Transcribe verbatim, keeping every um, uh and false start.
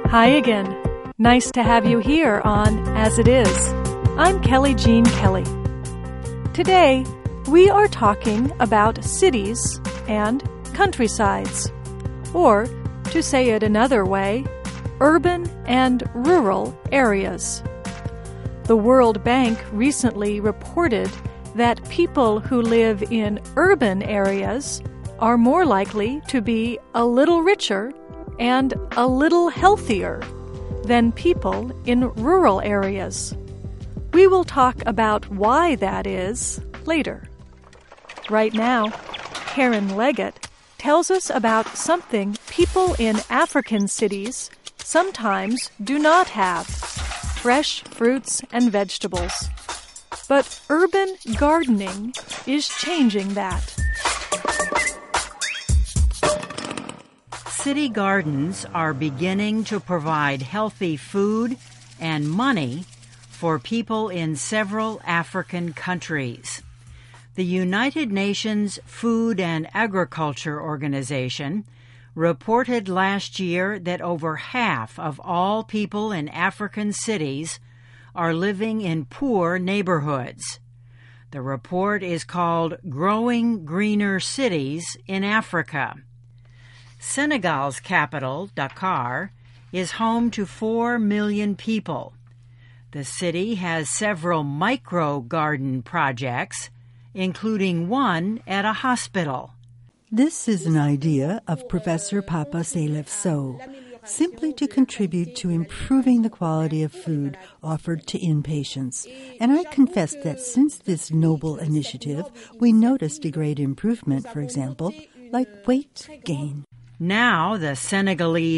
Hi again. Nice to have you here on As It Is. I'm Kelly Jean Kelly. Today, we are talking about cities and countrysides, or, to say it another way, urban and rural areas. The World Bank recently reported that people who live in urban areas are more likely to be a little richer and a little healthier than people in rural areas. We will talk about why that is later. Right now, Karen Leggett tells us about something people in African cities sometimes do not have: fresh fruits and vegetables. But urban gardening is changing that. City gardens are beginning to provide healthy food and money for people in several African countries. The United Nations Food and Agriculture Organization reported last year that over half of all people in African cities are living in poor neighborhoods. The report is called Growing Greener Cities in Africa. Senegal's capital, Dakar, is home to four million people. The city has several micro-garden projects, including one at a hospital. This is an idea of Professor Papa Salif Sow, simply to contribute to improving the quality of food offered to inpatients. And I confess that since this noble initiative, we noticed a great improvement, for example, like weight gain. Now the Senegalese